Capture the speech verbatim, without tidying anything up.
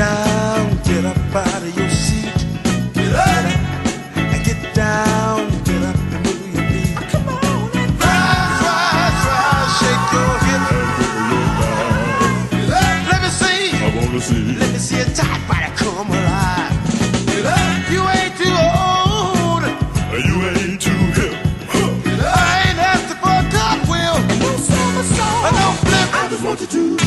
down, get up out of your seat. Get up and get down, get up and move your feet. Come on and rise, rise, rise, shake your hips. Let me see, I wanna see. Let me see a tight body come alive. You ain't too old, you ain't too hip. I ain't asking for a cartwheel, no somersault, no flip. I just want you to